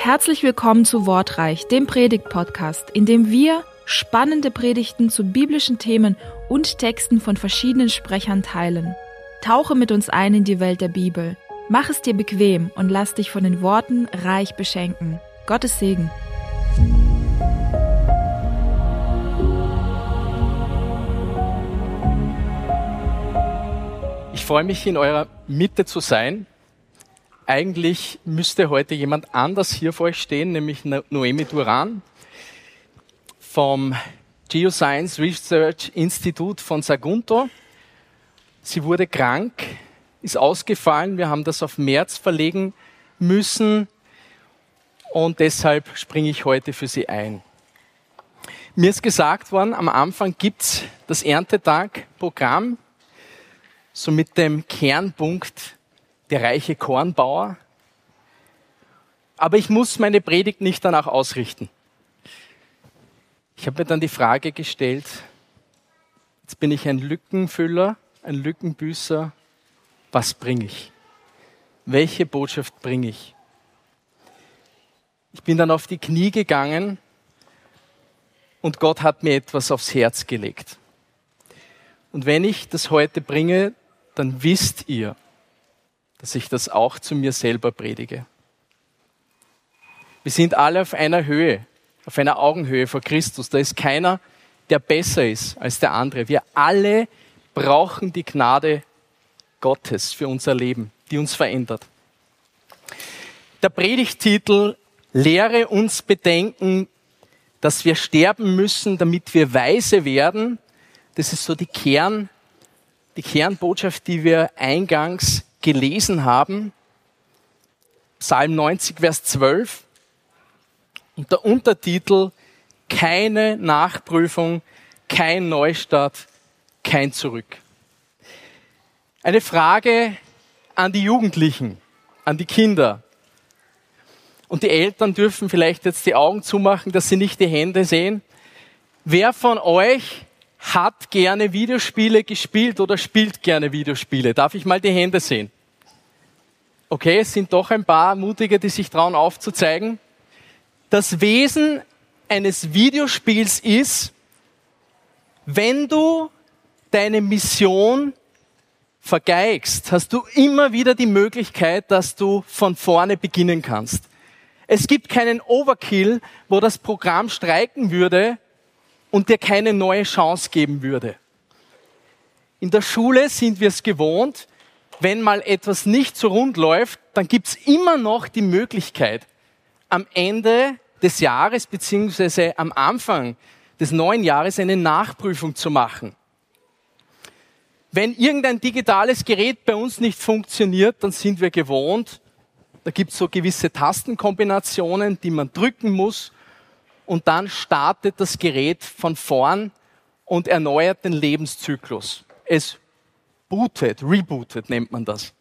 Herzlich willkommen zu Wortreich, dem Predigt-Podcast, in dem wir spannende Predigten zu biblischen Themen und Texten von verschiedenen Sprechern teilen. Tauche mit uns ein in die Welt der Bibel. Mach es dir bequem und lass dich von den Worten reich beschenken. Gottes Segen. Ich freue mich, in eurer Mitte zu sein. Eigentlich müsste heute jemand anders hier vor euch stehen, nämlich Noemi Duran vom Geoscience Research Institute von Sagunto. Sie wurde krank, ist ausgefallen. Wir haben das auf März verlegen müssen und deshalb springe ich heute für sie ein. Mir ist gesagt worden, am Anfang gibt's das Erntetag-Programm, so mit dem Kernpunkt der reiche Kornbauer. Aber ich muss meine Predigt nicht danach ausrichten. Ich habe mir dann die Frage gestellt, jetzt bin ich ein Lückenfüller, ein Lückenbüßer, was bringe ich? Welche Botschaft bringe ich? Ich bin dann auf die Knie gegangen und Gott hat mir etwas aufs Herz gelegt. Und wenn ich das heute bringe, dann wisst ihr, dass ich das auch zu mir selber predige. Wir sind alle auf einer Höhe, auf einer Augenhöhe vor Christus. Da ist keiner, der besser ist als der andere. Wir alle brauchen die Gnade Gottes für unser Leben, die uns verändert. Der Predigttitel lehre uns bedenken, dass wir sterben müssen, damit wir weise werden. Das ist so die Kernbotschaft, die wir eingangs gelesen haben. Psalm 90, Vers 12. Und der Untertitel: keine Nachprüfung, kein Neustart, kein Zurück. Eine Frage an die Jugendlichen, an die Kinder. Und die Eltern dürfen vielleicht jetzt die Augen zumachen, dass sie nicht die Hände sehen. Wer von euch hat gerne Videospiele gespielt oder spielt gerne Videospiele? Darf ich mal die Hände sehen? Okay, es sind doch ein paar Mutige, die sich trauen aufzuzeigen. Das Wesen eines Videospiels ist, wenn du deine Mission vergeigst, hast du immer wieder die Möglichkeit, dass du von vorne beginnen kannst. Es gibt keinen Overkill, wo das Programm streiken würde und dir keine neue Chance geben würde. In der Schule sind wir es gewohnt, wenn mal etwas nicht so rund läuft, dann gibt's immer noch die Möglichkeit, am Ende des Jahres beziehungsweise am Anfang des neuen Jahres eine Nachprüfung zu machen. Wenn irgendein digitales Gerät bei uns nicht funktioniert, dann sind wir gewohnt, da gibt's so gewisse Tastenkombinationen, die man drücken muss, und dann startet das Gerät von vorn und erneuert den Lebenszyklus. Es rebootet nennt man das.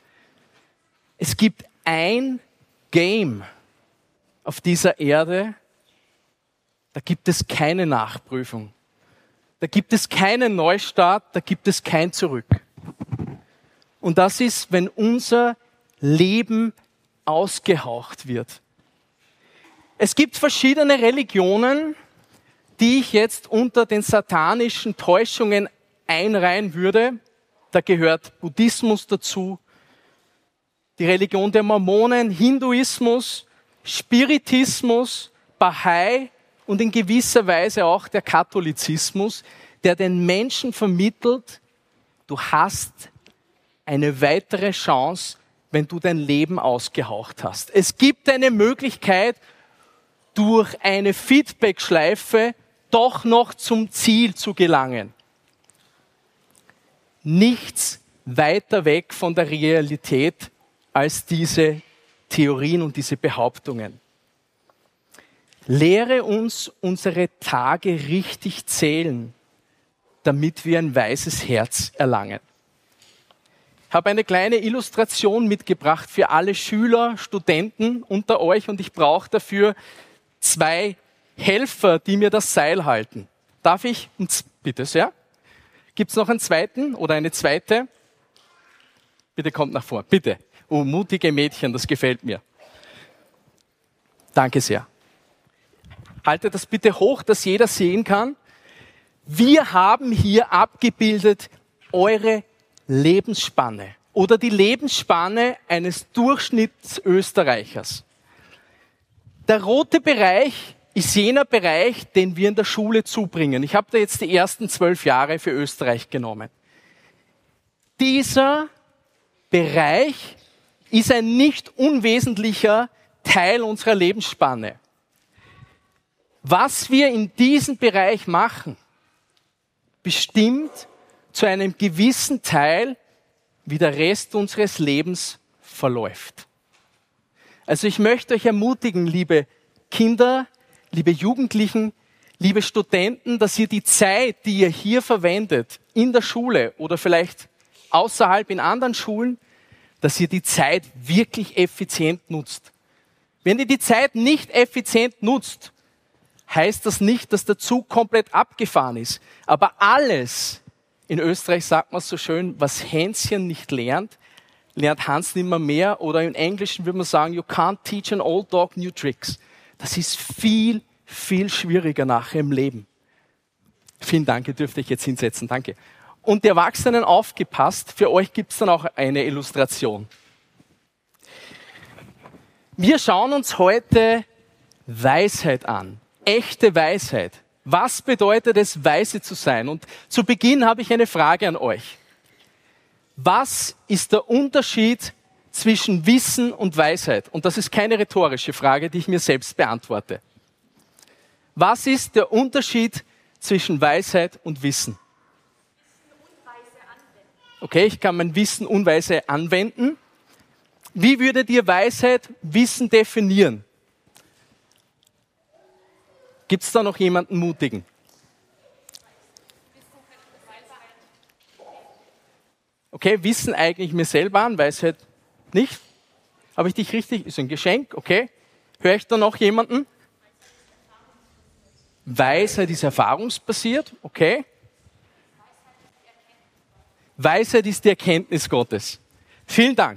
Es gibt ein Game auf dieser Erde, da gibt es keine Nachprüfung. Da gibt es keinen Neustart, da gibt es kein Zurück. Und das ist, wenn unser Leben ausgehaucht wird. Es gibt verschiedene Religionen, die ich jetzt unter den satanischen Täuschungen einreihen würde. Da gehört Buddhismus dazu, die Religion der Mormonen, Hinduismus, Spiritismus, Bahai und in gewisser Weise auch der Katholizismus, der den Menschen vermittelt, du hast eine weitere Chance, wenn du dein Leben ausgehaucht hast. Es gibt eine Möglichkeit, durch eine Feedback-Schleife doch noch zum Ziel zu gelangen. Nichts weiter weg von der Realität als diese Theorien und diese Behauptungen. Lehre uns unsere Tage richtig zählen, damit wir ein weises Herz erlangen. Ich habe eine kleine Illustration mitgebracht für alle Schüler, Studenten unter euch und ich brauche dafür 2 Helfer, die mir das Seil halten. Darf ich? Bitte sehr. Gibt es noch einen zweiten oder eine zweite? Bitte kommt nach vor, bitte. Oh, mutige Mädchen, das gefällt mir. Danke sehr. Haltet das bitte hoch, dass jeder sehen kann. Wir haben hier abgebildet eure Lebensspanne oder die Lebensspanne eines Durchschnittsösterreichers. Der rote Bereich ist jener Bereich, den wir in der Schule zubringen. Ich habe da jetzt die ersten 12 Jahre für Österreich genommen. Dieser Bereich ist ein nicht unwesentlicher Teil unserer Lebensspanne. Was wir in diesem Bereich machen, bestimmt zu einem gewissen Teil, wie der Rest unseres Lebens verläuft. Also ich möchte euch ermutigen, liebe Kinder, liebe Jugendlichen, liebe Studenten, dass ihr die Zeit, die ihr hier verwendet, in der Schule oder vielleicht außerhalb in anderen Schulen, dass ihr die Zeit wirklich effizient nutzt. Wenn ihr die Zeit nicht effizient nutzt, heißt das nicht, dass der Zug komplett abgefahren ist. Aber alles, in Österreich sagt man so schön, was Hänschen nicht lernt, lernt Hans nimmer mehr. Oder im Englischen würde man sagen, you can't teach an old dog new tricks. Das ist viel, viel schwieriger nachher im Leben. Vielen Dank, ihr dürft euch jetzt hinsetzen. Danke. Und die Erwachsenen aufgepasst, für euch gibt es dann auch eine Illustration. Wir schauen uns heute Weisheit an. Echte Weisheit. Was bedeutet es, weise zu sein? Und zu Beginn habe ich eine Frage an euch. Was ist der Unterschied zwischen Wissen und Weisheit? Und das ist keine rhetorische Frage, die ich mir selbst beantworte. Was ist der Unterschied zwischen Weisheit und Wissen? Okay, ich kann mein Wissen unweise anwenden. Wie würdet ihr Weisheit, Wissen definieren? Gibt es da noch jemanden Mutigen? Okay, Wissen eigne ich mir selber an, Weisheit nicht. Habe ich dich richtig? Ist ein Geschenk, okay. Höre ich da noch jemanden? Weisheit ist erfahrungsbasiert, okay. Weisheit ist die Erkenntnis Gottes. Vielen Dank.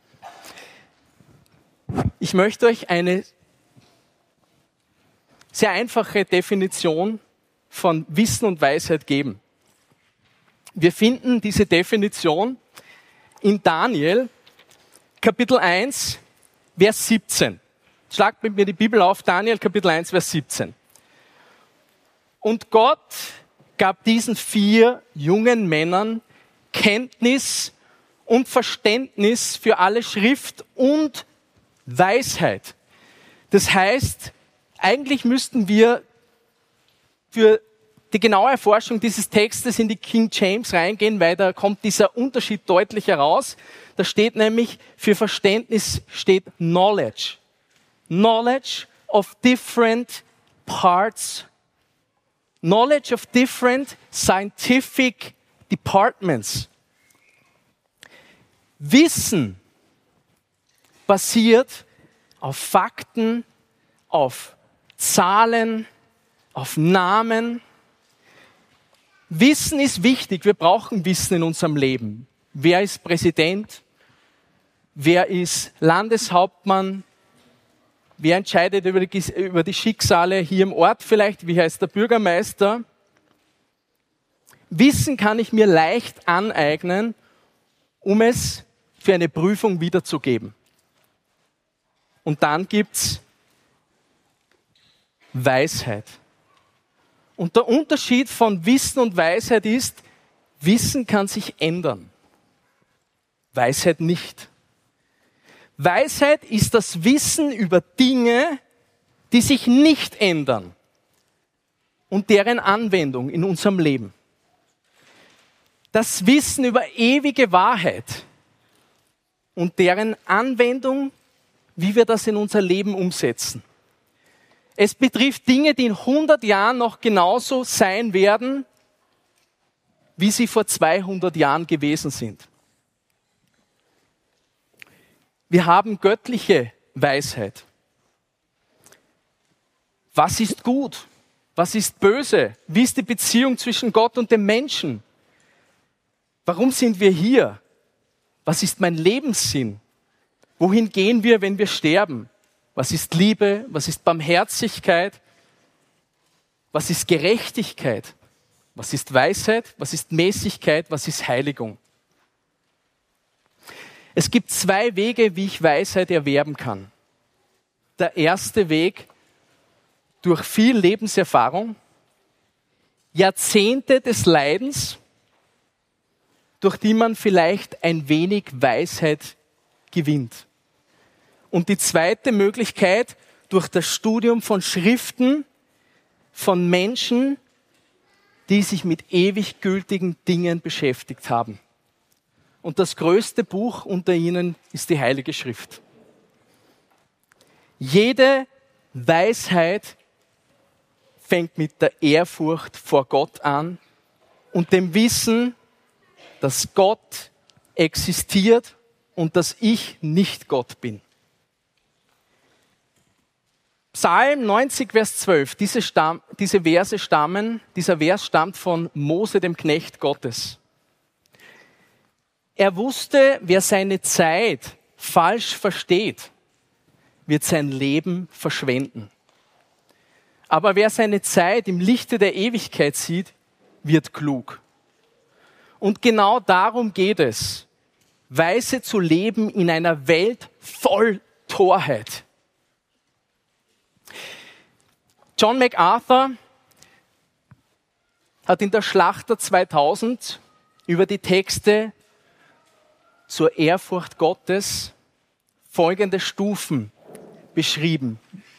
Ich möchte euch eine sehr einfache Definition von Wissen und Weisheit geben. Wir finden diese Definition in Daniel, Kapitel 1, Vers 17. Schlagt mit mir die Bibel auf, Daniel, Kapitel 1, Vers 17. Und Gott gab diesen 4 jungen Männern Kenntnis und Verständnis für alle Schrift und Weisheit. Das heißt, eigentlich müssten wir für die genaue Erforschung dieses Textes in die King James reingehen, weil da kommt dieser Unterschied deutlich heraus. Da steht nämlich, für Verständnis steht Knowledge. Knowledge of different parts. Knowledge of different scientific departments. Wissen basiert auf Fakten, auf Zahlen, auf Namen. Wissen ist wichtig. Wir brauchen Wissen in unserem Leben. Wer ist Präsident? Wer ist Landeshauptmann? Wer entscheidet über die Schicksale hier im Ort vielleicht? Wie heißt der Bürgermeister? Wissen kann ich mir leicht aneignen, um es für eine Prüfung wiederzugeben. Und dann gibt's Weisheit. Und der Unterschied von Wissen und Weisheit ist, Wissen kann sich ändern. Weisheit nicht. Weisheit ist das Wissen über Dinge, die sich nicht ändern und deren Anwendung in unserem Leben. Das Wissen über ewige Wahrheit und deren Anwendung, wie wir das in unser Leben umsetzen. Es betrifft Dinge, die in 100 Jahren noch genauso sein werden, wie sie vor 200 Jahren gewesen sind. Wir haben göttliche Weisheit. Was ist gut? Was ist böse? Wie ist die Beziehung zwischen Gott und dem Menschen? Warum sind wir hier? Was ist mein Lebenssinn? Wohin gehen wir, wenn wir sterben? Was ist Liebe? Was ist Barmherzigkeit? Was ist Gerechtigkeit? Was ist Weisheit? Was ist Mäßigkeit? Was ist Heiligung? Es gibt 2 Wege, wie ich Weisheit erwerben kann. Der erste Weg durch viel Lebenserfahrung, Jahrzehnte des Leidens, durch die man vielleicht ein wenig Weisheit gewinnt. Und die zweite Möglichkeit durch das Studium von Schriften von Menschen, die sich mit ewig gültigen Dingen beschäftigt haben. Und das größte Buch unter ihnen ist die Heilige Schrift. Jede Weisheit fängt mit der Ehrfurcht vor Gott an und dem Wissen, dass Gott existiert und dass ich nicht Gott bin. Psalm 90, Vers 12, dieser Vers stammt von Mose, dem Knecht Gottes. Er wusste, wer seine Zeit falsch versteht, wird sein Leben verschwenden. Aber wer seine Zeit im Lichte der Ewigkeit sieht, wird klug. Und genau darum geht es, weise zu leben in einer Welt voll Torheit. John MacArthur hat in der Schlachter 2000 über die Texte zur Ehrfurcht Gottes folgende Stufen beschrieben.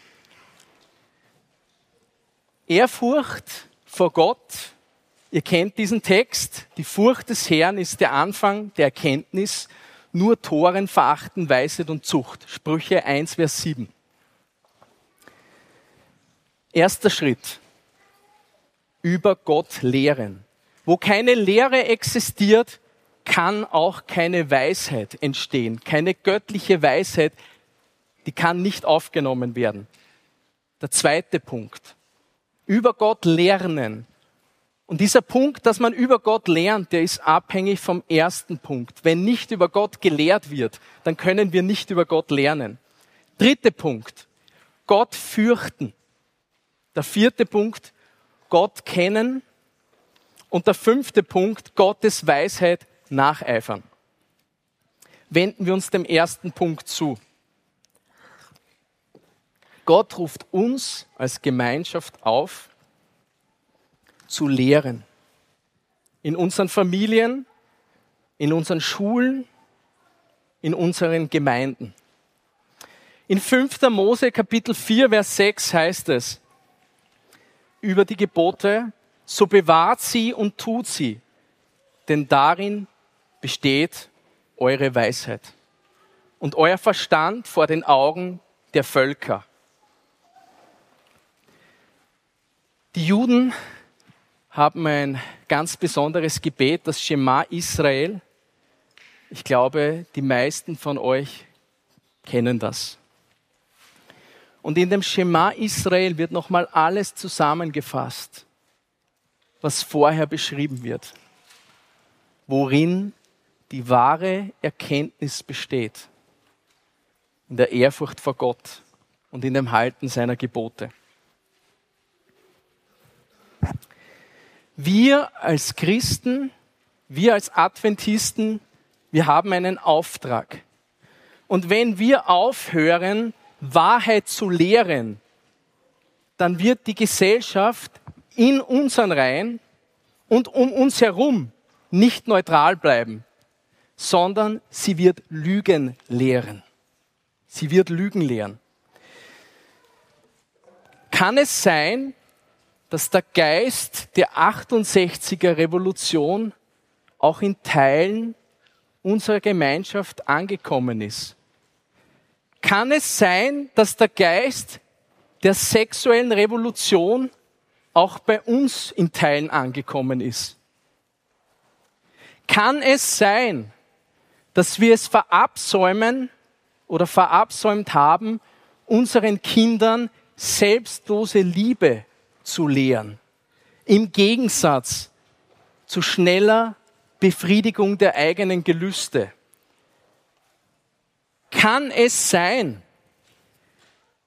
Ehrfurcht vor Gott, ihr kennt diesen Text, die Furcht des Herrn ist der Anfang der Erkenntnis, nur Toren verachten Weisheit und Zucht. Sprüche 1, Vers 7. Erster Schritt, über Gott lehren. Wo keine Lehre existiert, kann auch keine Weisheit entstehen. Keine göttliche Weisheit, die kann nicht aufgenommen werden. Der zweite Punkt, über Gott lernen. Und dieser Punkt, dass man über Gott lernt, der ist abhängig vom ersten Punkt. Wenn nicht über Gott gelehrt wird, dann können wir nicht über Gott lernen. Dritter Punkt, Gott fürchten. Der vierte Punkt, Gott kennen. Und der fünfte Punkt, Gottes Weisheit nacheifern. Wenden wir uns dem ersten Punkt zu. Gott ruft uns als Gemeinschaft auf, zu lehren. In unseren Familien, in unseren Schulen, in unseren Gemeinden. In 5. Mose Kapitel 4, Vers 6 heißt es über die Gebote, so bewahrt sie und tut sie, denn darin besteht eure Weisheit und euer Verstand vor den Augen der Völker. Die Juden haben ein ganz besonderes Gebet, das Schema Israel. Ich glaube, die meisten von euch kennen das. Und in dem Schema Israel wird nochmal alles zusammengefasst, was vorher beschrieben wird, worin die wahre Erkenntnis besteht, in der Ehrfurcht vor Gott und in dem Halten seiner Gebote. Wir als Christen, wir als Adventisten, wir haben einen Auftrag. Und wenn wir aufhören, Wahrheit zu lehren, dann wird die Gesellschaft in unseren Reihen und um uns herum nicht neutral bleiben, sondern sie wird Lügen lehren. Sie wird Lügen lehren. Kann es sein, dass der Geist der 68er Revolution auch in Teilen unserer Gemeinschaft angekommen ist? Kann es sein, dass der Geist der sexuellen Revolution auch bei uns in Teilen angekommen ist? Kann es sein, dass wir es verabsäumen oder verabsäumt haben, unseren Kindern selbstlose Liebe zu lehren, im Gegensatz zu schneller Befriedigung der eigenen Gelüste? Kann es sein,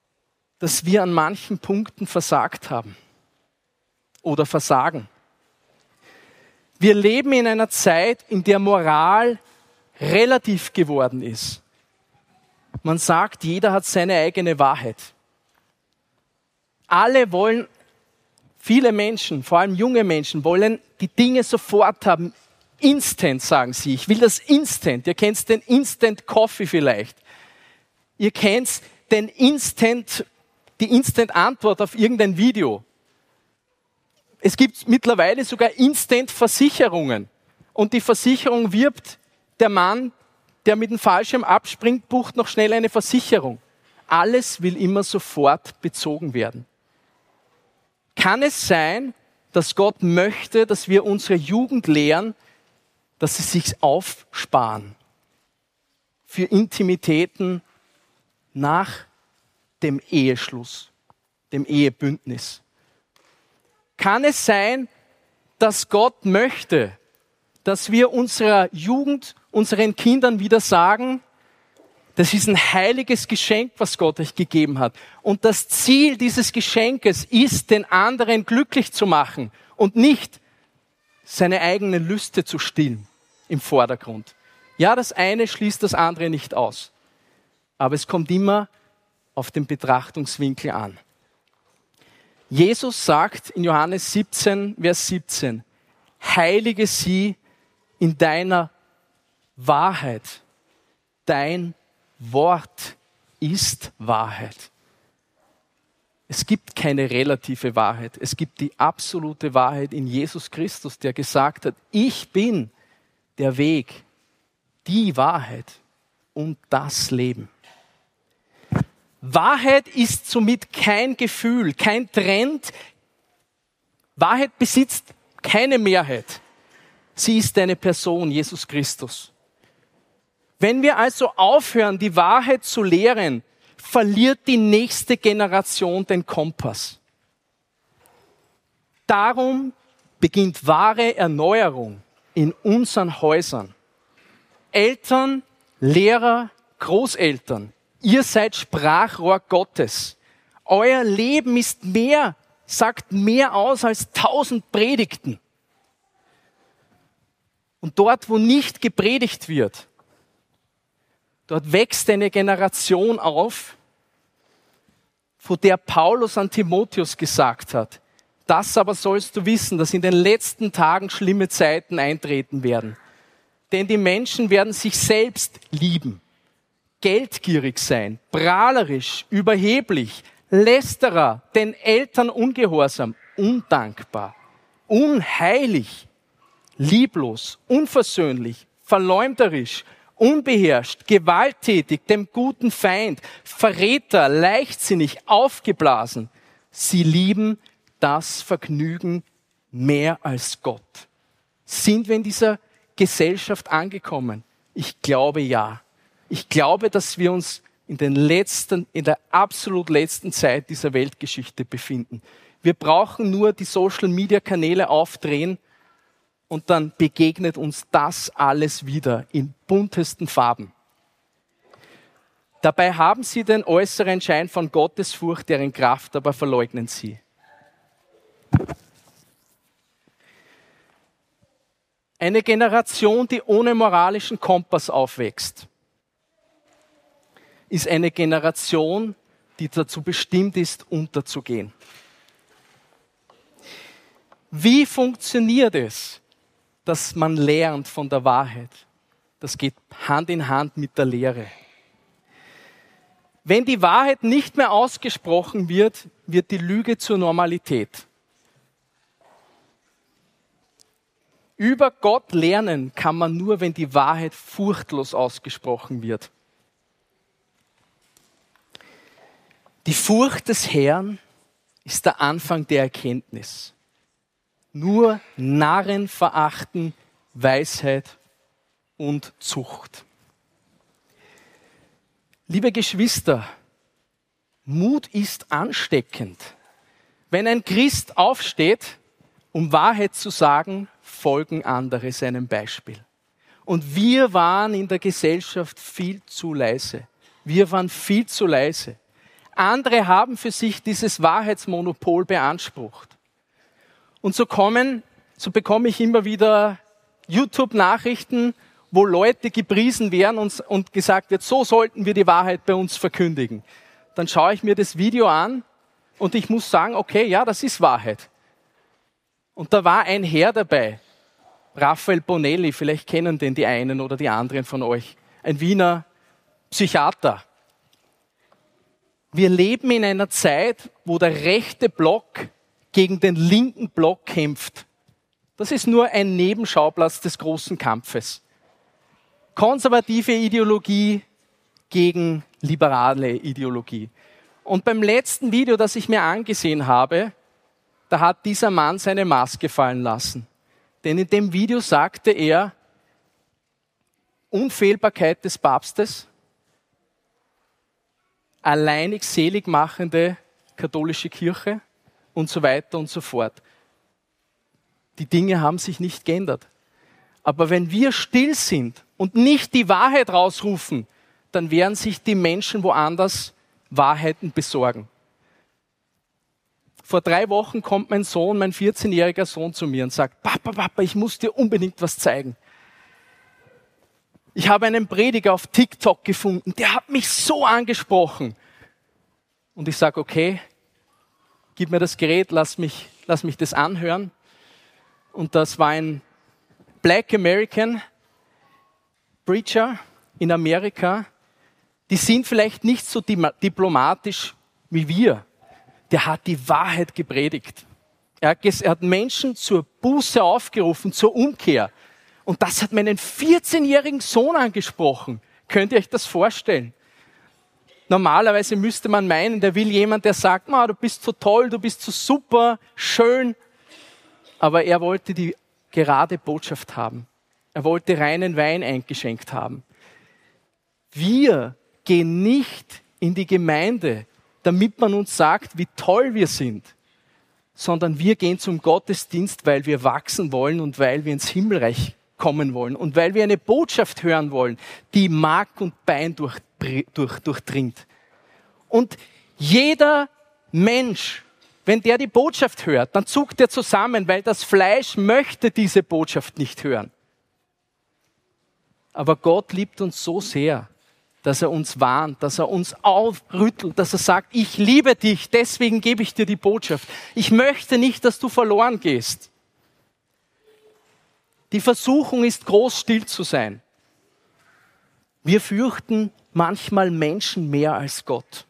dass wir an manchen Punkten versagt haben oder versagen. Wir leben in einer Zeit, in der Moral relativ geworden ist. Man sagt, jeder hat seine eigene Wahrheit. Viele Menschen, vor allem junge Menschen, wollen die Dinge sofort haben. Instant, sagen sie. Ich will das Instant. Ihr kennt den Instant Coffee vielleicht. Ihr kennt die Instant Antwort auf irgendein Video. Es gibt mittlerweile sogar Instant Versicherungen. Und die Versicherung wirbt, der Mann, der mit dem Fallschirm abspringt, bucht noch schnell eine Versicherung. Alles will immer sofort bezogen werden. Kann es sein, dass Gott möchte, dass wir unsere Jugend lehren, dass sie sich aufsparen für Intimitäten nach dem Eheschluss, dem Ehebündnis? Kann es sein, dass Gott möchte, dass wir unserer Jugend, unseren Kindern wieder sagen, das ist ein heiliges Geschenk, was Gott euch gegeben hat. Und das Ziel dieses Geschenkes ist, den anderen glücklich zu machen und nicht seine eigene Lüste zu stillen im Vordergrund. Ja, das eine schließt das andere nicht aus. Aber es kommt immer auf den Betrachtungswinkel an. Jesus sagt in Johannes 17, Vers 17, heilige sie in deiner Wahrheit. Dein Wort ist Wahrheit. Es gibt keine relative Wahrheit. Es gibt die absolute Wahrheit in Jesus Christus, der gesagt hat, ich bin der Weg, die Wahrheit und das Leben. Wahrheit ist somit kein Gefühl, kein Trend. Wahrheit besitzt keine Mehrheit. Sie ist eine Person, Jesus Christus. Wenn wir also aufhören, die Wahrheit zu lehren, verliert die nächste Generation den Kompass. Darum beginnt wahre Erneuerung in unseren Häusern. Eltern, Lehrer, Großeltern, ihr seid Sprachrohr Gottes. Euer Leben ist sagt mehr aus als 1000 Predigten. Und dort, wo nicht gepredigt wird, dort wächst eine Generation auf, von der Paulus an Timotheus gesagt hat, das aber sollst du wissen, dass in den letzten Tagen schlimme Zeiten eintreten werden. Denn die Menschen werden sich selbst lieben, geldgierig sein, prahlerisch, überheblich, Lästerer, den Eltern ungehorsam, undankbar, unheilig, lieblos, unversöhnlich, verleumderisch, unbeherrscht, gewalttätig, dem guten Feind, Verräter, leichtsinnig, aufgeblasen. Sie lieben das Vergnügen mehr als Gott. Sind wir in dieser Gesellschaft angekommen? Ich glaube ja. Ich glaube, dass wir uns in der absolut letzten Zeit dieser Weltgeschichte befinden. Wir brauchen nur die Social-Media-Kanäle aufdrehen und dann begegnet uns das alles wieder in buntesten Farben. Dabei haben sie den äußeren Schein von Gottesfurcht, deren Kraft aber verleugnen sie. Eine Generation, die ohne moralischen Kompass aufwächst, ist eine Generation, die dazu bestimmt ist, unterzugehen. Wie funktioniert es, dass man lernt von der Wahrheit? Das geht Hand in Hand mit der Lehre. Wenn die Wahrheit nicht mehr ausgesprochen wird, wird die Lüge zur Normalität. Über Gott lernen kann man nur, wenn die Wahrheit furchtlos ausgesprochen wird. Die Furcht des Herrn ist der Anfang der Erkenntnis. Nur Narren verachten Weisheit und Zucht. Liebe Geschwister, Mut ist ansteckend. Wenn ein Christ aufsteht, um Wahrheit zu sagen, folgen andere seinem Beispiel. Und wir waren in der Gesellschaft viel zu leise. Wir waren viel zu leise. Andere haben für sich dieses Wahrheitsmonopol beansprucht. Und so bekomme ich immer wieder YouTube-Nachrichten, wo Leute gepriesen werden und gesagt wird, so sollten wir die Wahrheit bei uns verkündigen. Dann schaue ich mir das Video an und ich muss sagen, okay, ja, das ist Wahrheit. Und da war ein Herr dabei, Raphael Bonelli, vielleicht kennen den die einen oder die anderen von euch, ein Wiener Psychiater. Wir leben in einer Zeit, wo der rechte Block gegen den linken Block kämpft. Das ist nur ein Nebenschauplatz des großen Kampfes. Konservative Ideologie gegen liberale Ideologie. Und beim letzten Video, das ich mir angesehen habe, da hat dieser Mann seine Maske fallen lassen. Denn in dem Video sagte er, Unfehlbarkeit des Papstes, alleinig selig machende katholische Kirche und so weiter und so fort. Die Dinge haben sich nicht geändert. Aber wenn wir still sind und nicht die Wahrheit rausrufen, dann werden sich die Menschen woanders Wahrheiten besorgen. Vor 3 Wochen kommt mein 14-jähriger Sohn zu mir und sagt, Papa, ich muss dir unbedingt was zeigen. Ich habe einen Prediger auf TikTok gefunden, der hat mich so angesprochen. Und ich sage, okay, gib mir das Gerät, lass mich das anhören. Und das war ein Black American Preacher in Amerika. Die sind vielleicht nicht so diplomatisch wie wir. Der hat die Wahrheit gepredigt. Er hat Menschen zur Buße aufgerufen, zur Umkehr. Und das hat meinen 14-jährigen Sohn angesprochen. Könnt ihr euch das vorstellen? Normalerweise müsste man meinen, der will jemand, der sagt, du bist so toll, du bist so super, schön. Aber er wollte die gerade Botschaft haben. Er wollte reinen Wein eingeschenkt haben. Wir gehen nicht in die Gemeinde, damit man uns sagt, wie toll wir sind, sondern wir gehen zum Gottesdienst, weil wir wachsen wollen und weil wir ins Himmelreich kommen wollen und weil wir eine Botschaft hören wollen, die Mark und Bein durchdringt. Und jeder Mensch, wenn der die Botschaft hört, dann zuckt er zusammen, weil das Fleisch möchte diese Botschaft nicht hören. Aber Gott liebt uns so sehr, dass er uns warnt, dass er uns aufrüttelt, dass er sagt, ich liebe dich, deswegen gebe ich dir die Botschaft. Ich möchte nicht, dass du verloren gehst. Die Versuchung ist groß, still zu sein. Wir fürchten manchmal Menschen mehr als Gott.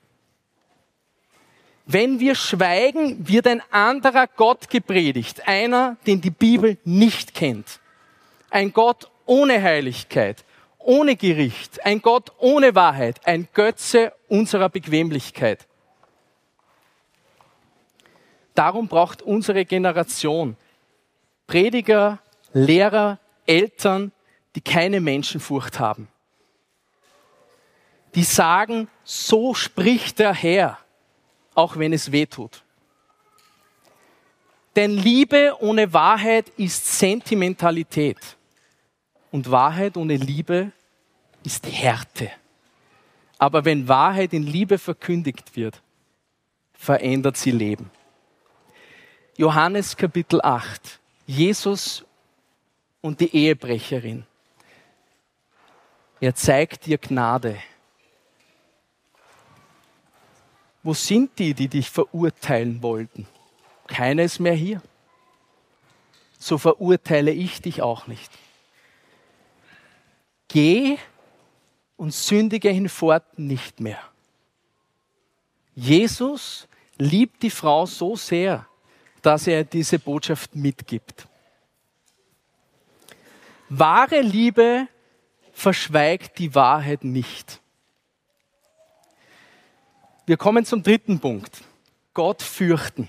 Wenn wir schweigen, wird ein anderer Gott gepredigt, einer, den die Bibel nicht kennt. Ein Gott ohne Heiligkeit, ohne Gericht, ein Gott ohne Wahrheit, ein Götze unserer Bequemlichkeit. Darum braucht unsere Generation Prediger, Lehrer, Eltern, die keine Menschenfurcht haben. Die sagen, so spricht der Herr, auch wenn es weh tut. Denn Liebe ohne Wahrheit ist Sentimentalität. Und Wahrheit ohne Liebe ist Härte. Aber wenn Wahrheit in Liebe verkündigt wird, verändert sie Leben. Johannes Kapitel 8. Jesus und die Ehebrecherin. Er zeigt dir Gnade. Wo sind die, die dich verurteilen wollten? Keiner ist mehr hier. So verurteile ich dich auch nicht. Geh und sündige hinfort nicht mehr. Jesus liebt die Frau so sehr, dass er diese Botschaft mitgibt. Wahre Liebe verschweigt die Wahrheit nicht. Wir kommen zum 3. Punkt. Gott fürchten.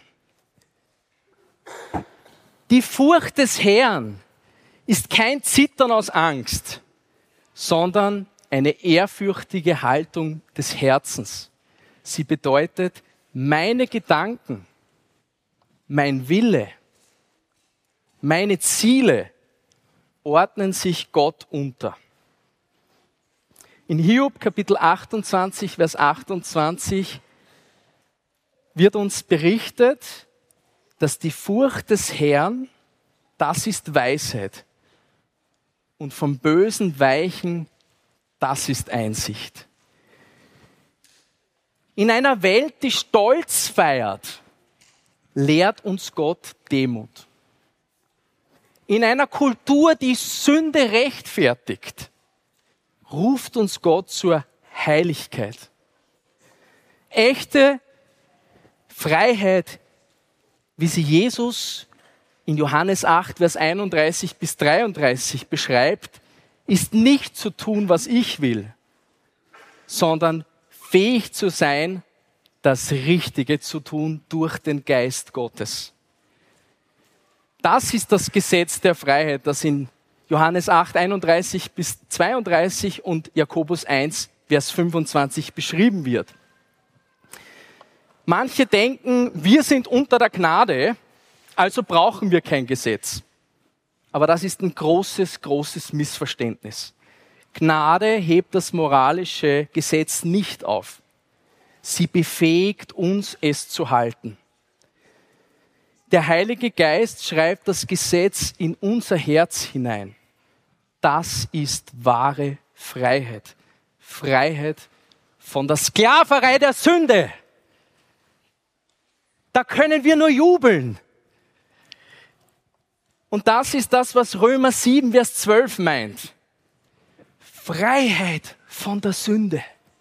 Die Furcht des Herrn ist kein Zittern aus Angst, sondern eine ehrfürchtige Haltung des Herzens. Sie bedeutet, meine Gedanken, mein Wille, meine Ziele ordnen sich Gott unter. In Hiob Kapitel 28, Vers 28 wird uns berichtet, dass die Furcht des Herrn, das ist Weisheit. Und vom Bösen weichen, das ist Einsicht. In einer Welt, die Stolz feiert, lehrt uns Gott Demut. In einer Kultur, die Sünde rechtfertigt, ruft uns Gott zur Heiligkeit. Echte Freiheit, wie sie Jesus in Johannes 8, Vers 31 bis 33 beschreibt, ist nicht zu tun, was ich will, sondern fähig zu sein, das Richtige zu tun durch den Geist Gottes. Das ist das Gesetz der Freiheit, das in Johannes 8, 31 bis 32 und Jakobus 1, Vers 25 beschrieben wird. Manche denken, wir sind unter der Gnade, also brauchen wir kein Gesetz. Aber das ist ein großes, großes Missverständnis. Gnade hebt das moralische Gesetz nicht auf. Sie befähigt uns, es zu halten. Der Heilige Geist schreibt das Gesetz in unser Herz hinein. Das ist wahre Freiheit. Freiheit von der Sklaverei der Sünde. Da können wir nur jubeln. Und das ist das, was Römer 7, Vers 12 meint. Freiheit von der Sünde.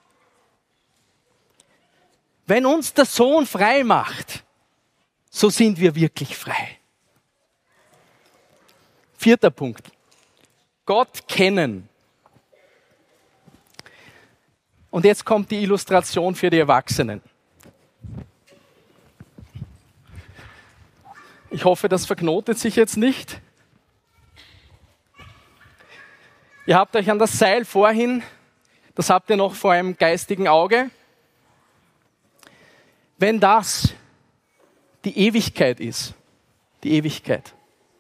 Wenn uns der Sohn frei macht, so sind wir wirklich frei. 4. Punkt. Gott kennen. Und jetzt kommt die Illustration für die Erwachsenen. Ich hoffe, das verknotet sich jetzt nicht. Ihr habt euch an das Seil vorhin, das habt ihr noch vor eurem geistigen Auge. Wenn das die Ewigkeit ist, die Ewigkeit.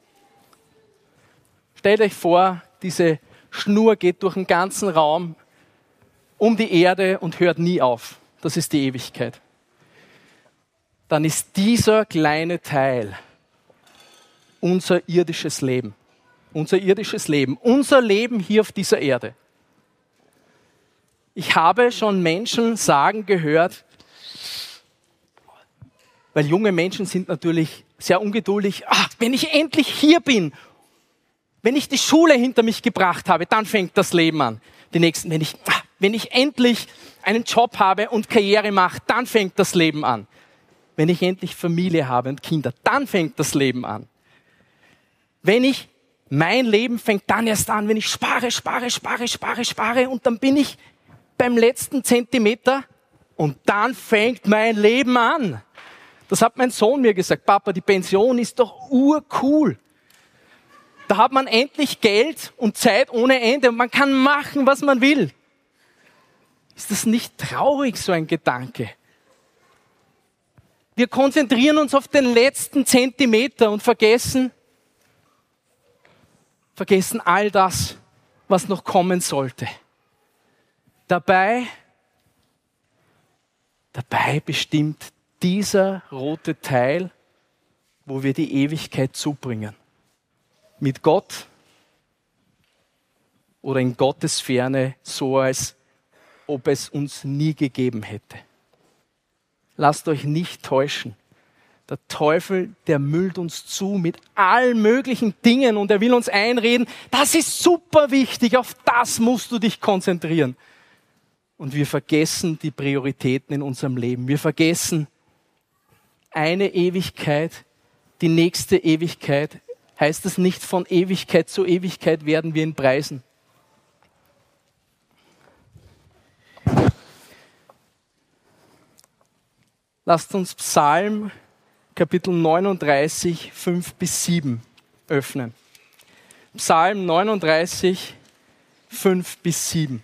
Stellt euch vor, diese Schnur geht durch den ganzen Raum um die Erde und hört nie auf. Das ist die Ewigkeit. Dann ist dieser kleine Teil unser irdisches Leben. Unser irdisches Leben. Unser Leben hier auf dieser Erde. Ich habe schon Menschen sagen gehört, weil junge Menschen sind natürlich sehr ungeduldig. Wenn ich endlich hier bin, wenn ich die Schule hinter mich gebracht habe, dann fängt das Leben an. Die nächsten, wenn ich endlich einen Job habe und Karriere mache, dann fängt das Leben an. Wenn ich endlich Familie habe und Kinder, dann fängt das Leben an. Mein Leben fängt dann erst an, wenn ich spare und dann bin ich beim letzten Zentimeter und dann fängt mein Leben an. Das hat mein Sohn mir gesagt. Papa, die Pension ist doch urcool. Da hat man endlich Geld und Zeit ohne Ende und man kann machen, was man will. Ist das nicht traurig, so ein Gedanke? Wir konzentrieren uns auf den letzten Zentimeter und vergessen all das, was noch kommen sollte. Dabei bestimmt dieser rote Teil, wo wir die Ewigkeit zubringen. Mit Gott oder in Gottes Ferne, so als ob es uns nie gegeben hätte. Lasst euch nicht täuschen. Der Teufel, der müllt uns zu mit allen möglichen Dingen und er will uns einreden, das ist super wichtig, auf das musst du dich konzentrieren. Und wir vergessen die Prioritäten in unserem Leben. Wir vergessen eine Ewigkeit, die nächste Ewigkeit. Heißt es nicht, von Ewigkeit zu Ewigkeit werden wir ihn preisen? Lasst uns Psalm Kapitel 39, 5 bis 7 öffnen. Psalm 39, 5 bis 7.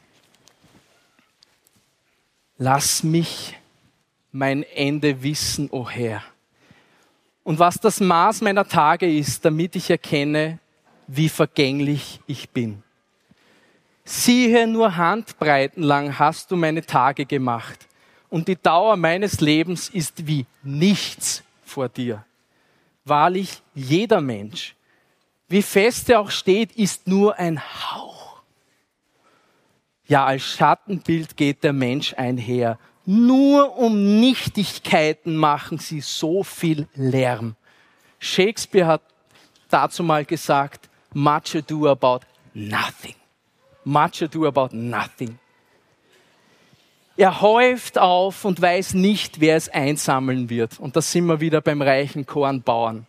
Lass mich mein Ende wissen, o Herr, und was das Maß meiner Tage ist, damit ich erkenne, wie vergänglich ich bin. Siehe, nur Handbreiten lang hast du meine Tage gemacht, und die Dauer meines Lebens ist wie nichts vor dir. Wahrlich, jeder Mensch, wie fest er auch steht, ist nur ein Hauch. Ja, als Schattenbild geht der Mensch einher. Nur um Nichtigkeiten machen sie so viel Lärm. Shakespeare hat dazu mal gesagt, much ado about nothing. Much ado about nothing. Er häuft auf und weiß nicht, wer es einsammeln wird. Und da sind wir wieder beim reichen Kornbauern.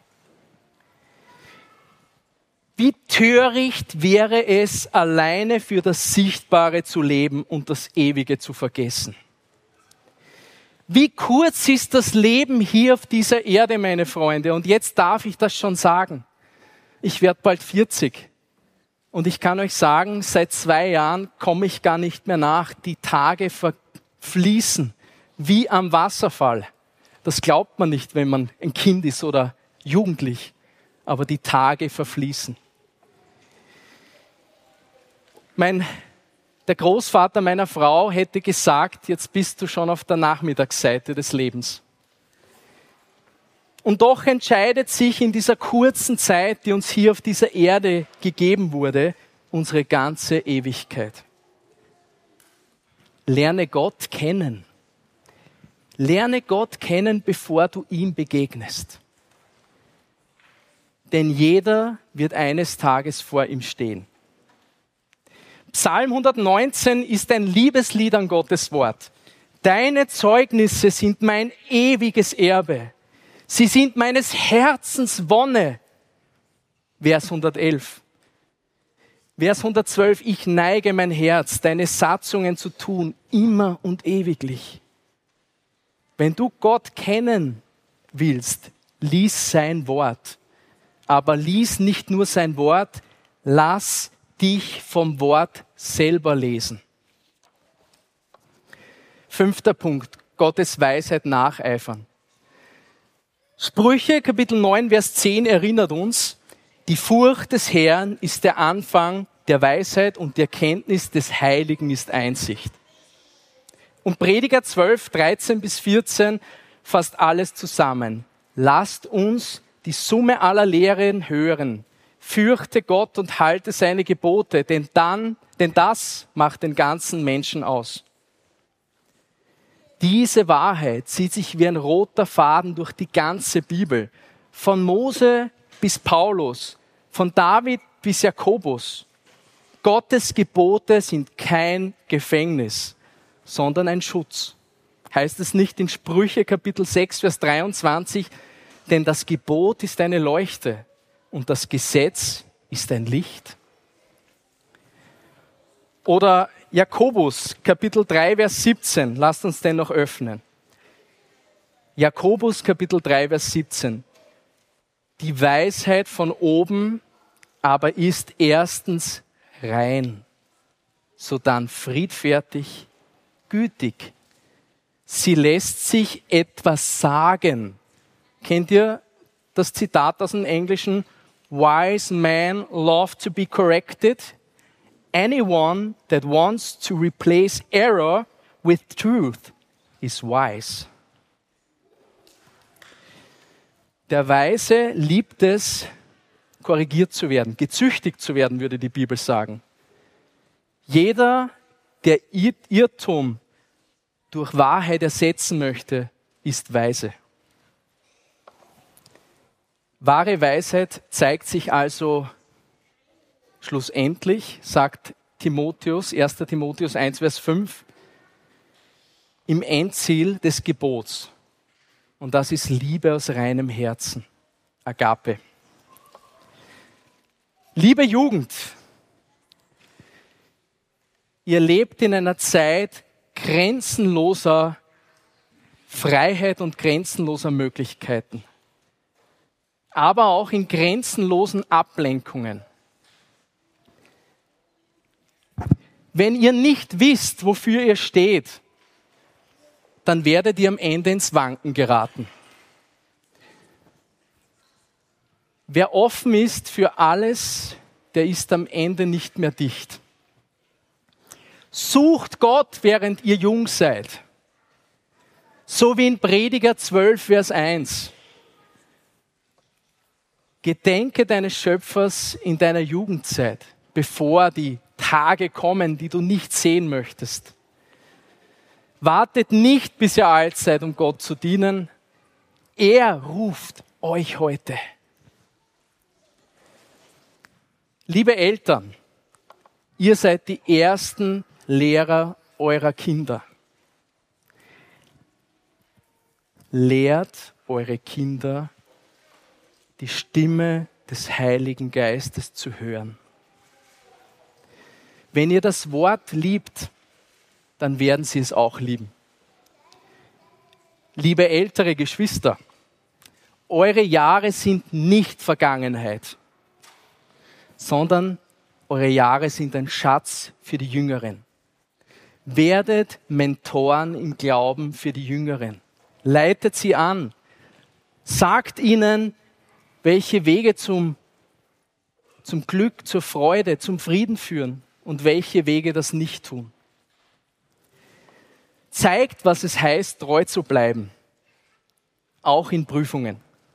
Wie töricht wäre es, alleine für das Sichtbare zu leben und das Ewige zu vergessen. Wie kurz ist das Leben hier auf dieser Erde, meine Freunde. Und jetzt darf ich das schon sagen. Ich werde bald 40. Und ich kann euch sagen, seit 2 Jahren komme ich gar nicht mehr nach. Die Tage fließen wie am Wasserfall. Das glaubt man nicht, wenn man ein Kind ist oder jugendlich. Aber die Tage verfließen. Der Großvater meiner Frau hätte gesagt, jetzt bist du schon auf der Nachmittagsseite des Lebens. Und doch entscheidet sich in dieser kurzen Zeit, die uns hier auf dieser Erde gegeben wurde, unsere ganze Ewigkeit. Lerne Gott kennen. Lerne Gott kennen, bevor du ihm begegnest. Denn jeder wird eines Tages vor ihm stehen. Psalm 119 ist ein Liebeslied an Gottes Wort. Deine Zeugnisse sind mein ewiges Erbe. Sie sind meines Herzens Wonne. Vers 111. Vers 112. Ich neige mein Herz, deine Satzungen zu tun, immer und ewiglich. Wenn du Gott kennen willst, lies sein Wort. Aber lies nicht nur sein Wort, lass dich vom Wort selber lesen. 5. Punkt, Gottes Weisheit nacheifern. Sprüche, Kapitel 9, Vers 10 erinnert uns, die Furcht des Herrn ist der Anfang der Weisheit und die Erkenntnis des Heiligen ist Einsicht. Und Prediger 12, 13 bis 14 fasst alles zusammen. Lasst uns die Summe aller Lehren hören. Fürchte Gott und halte seine Gebote, denn das macht den ganzen Menschen aus. Diese Wahrheit zieht sich wie ein roter Faden durch die ganze Bibel. Von Mose bis Paulus, von David bis Jakobus. Gottes Gebote sind kein Gefängnis, sondern ein Schutz. Heißt es nicht in Sprüche Kapitel 6, Vers 23, denn das Gebot ist eine Leuchte. Und das Gesetz ist ein Licht. Oder Jakobus, Kapitel 3, Vers 17. Lasst uns den noch öffnen. Jakobus, Kapitel 3, Vers 17. Die Weisheit von oben aber ist erstens rein, sodann friedfertig, gütig. Sie lässt sich etwas sagen. Kennt ihr das Zitat aus dem Englischen? Wise men love to be corrected. Anyone that wants to replace error with truth is wise. Der Weise liebt es, korrigiert zu werden, gezüchtigt zu werden, würde die Bibel sagen. Jeder, der Irrtum durch Wahrheit ersetzen möchte, ist weise. Wahre Weisheit zeigt sich also schlussendlich, sagt Timotheus, 1. Timotheus 1, Vers 5, im Endziel des Gebots. Und das ist Liebe aus reinem Herzen. Agape. Liebe Jugend, ihr lebt in einer Zeit grenzenloser Freiheit und grenzenloser Möglichkeiten. Aber auch in grenzenlosen Ablenkungen. Wenn ihr nicht wisst, wofür ihr steht, dann werdet ihr am Ende ins Wanken geraten. Wer offen ist für alles, der ist am Ende nicht mehr dicht. Sucht Gott, während ihr jung seid. So wie in Prediger 12, Vers 1. Gedenke deines Schöpfers in deiner Jugendzeit, bevor die Tage kommen, die du nicht sehen möchtest. Wartet nicht, bis ihr alt seid, um Gott zu dienen. Er ruft euch heute. Liebe Eltern, ihr seid die ersten Lehrer eurer Kinder. Lehrt eure Kinder, die Stimme des Heiligen Geistes zu hören. Wenn ihr das Wort liebt, dann werden sie es auch lieben. Liebe ältere Geschwister, eure Jahre sind nicht Vergangenheit, sondern eure Jahre sind ein Schatz für die Jüngeren. Werdet Mentoren im Glauben für die Jüngeren. Leitet sie an. Sagt ihnen, welche Wege zum Glück, zur Freude, zum Frieden führen und welche Wege das nicht tun. Zeigt, was es heißt, treu zu bleiben, auch in Prüfungen.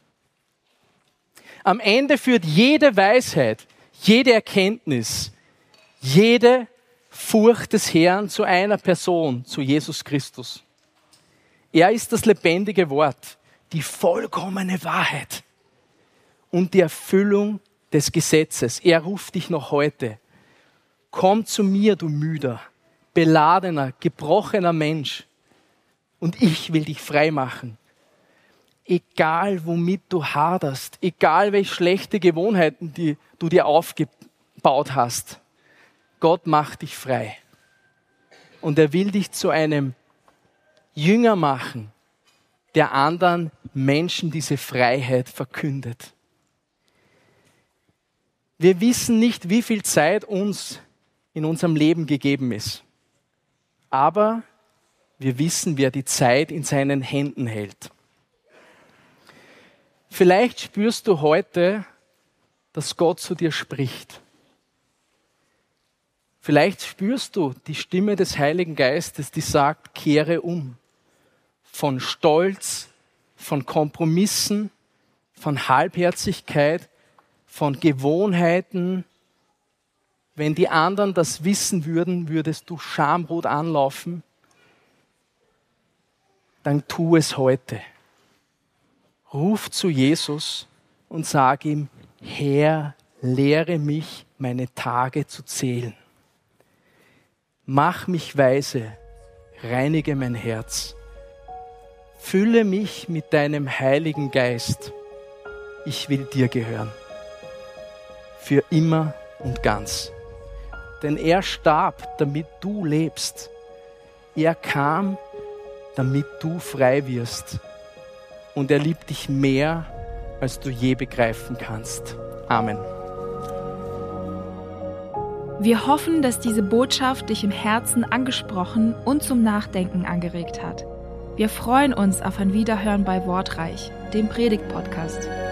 Am Ende führt jede Weisheit, jede Erkenntnis, jede Furcht des Herrn zu einer Person, zu Jesus Christus. Er ist das lebendige Wort, die vollkommene Wahrheit und die Erfüllung des Gesetzes. Er ruft dich noch heute. Komm zu mir, du müder, beladener, gebrochener Mensch, und ich will dich frei machen. Egal, womit du haderst, egal, welche schlechte Gewohnheiten du dir aufgebaut hast, Gott macht dich frei. Und er will dich zu einem Jünger machen, der anderen Menschen diese Freiheit verkündet. Wir wissen nicht, wie viel Zeit uns in unserem Leben gegeben ist. Aber wir wissen, wer die Zeit in seinen Händen hält. Vielleicht spürst du heute, dass Gott zu dir spricht. Vielleicht spürst du die Stimme des Heiligen Geistes, die sagt, kehre um. Von Stolz, von Kompromissen, von Halbherzigkeit, von Gewohnheiten. Wenn die anderen das wissen würden, würdest du schamrot anlaufen. Dann tu es heute. Ruf zu Jesus und sag ihm, Herr, lehre mich, meine Tage zu zählen. Mach mich weise, reinige mein Herz. Fülle mich mit deinem Heiligen Geist. Ich will dir gehören. Für immer und ganz. Denn er starb, damit du lebst. Er kam, damit du frei wirst. Und er liebt dich mehr, als du je begreifen kannst. Amen. Wir hoffen, dass diese Botschaft dich im Herzen angesprochen und zum Nachdenken angeregt hat. Wir freuen uns auf ein Wiederhören bei Wortreich, dem Predigt-Podcast.